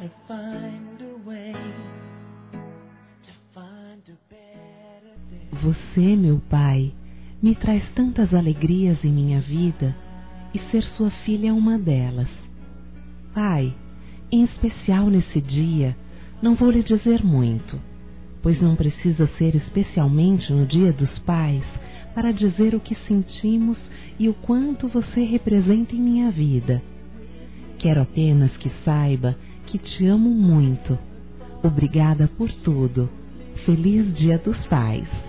Você, meu Pai, me traz tantas alegrias em minha vida e ser sua filha é uma delas. Pai, em especial nesse dia, não vou lhe dizer muito, pois não precisa ser especialmente no Dia dos Pais para dizer o que sentimos e o quanto você representa em minha vida. Quero apenas que saiba que te amo muito. Obrigada por tudo. Feliz Dia dos Pais.